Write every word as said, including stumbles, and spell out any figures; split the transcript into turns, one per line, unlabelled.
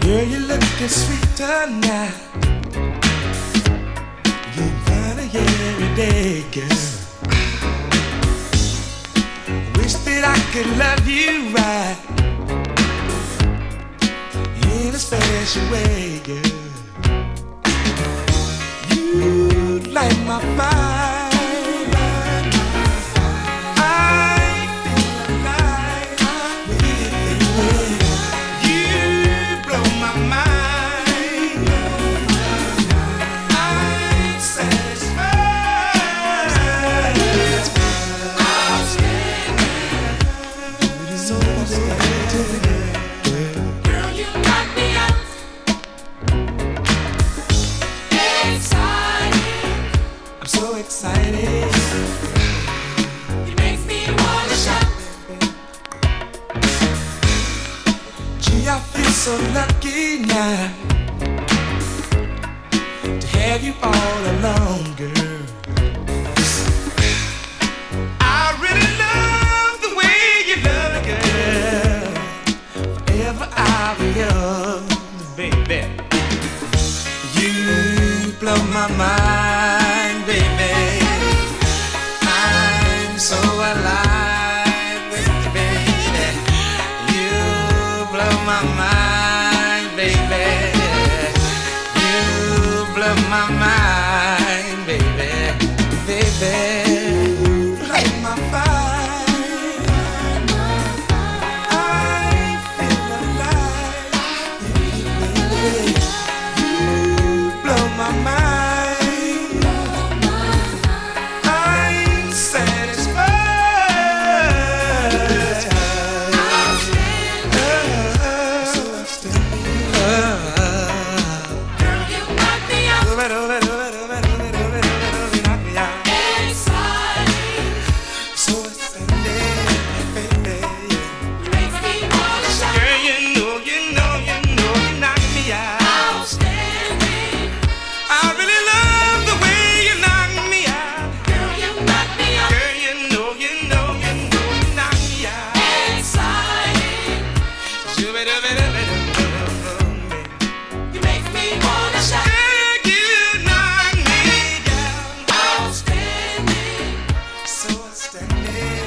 Girl, you're looking sweet tonight. You find it every day, girl. Wish that I could love you right in a special way, girl. You light my fire. Excited. It makes me wanna shout. Gee, I feel so lucky now to have you all along, girl. I really love the way you love it, girl. Forever I'll be yours, baby. You blow my mind, baby. I'm so alive with you, baby. You blow my mind, baby. You blow my mind, baby. Baby, light my fire. I feel alive with you, baby. You blow my mind. Standing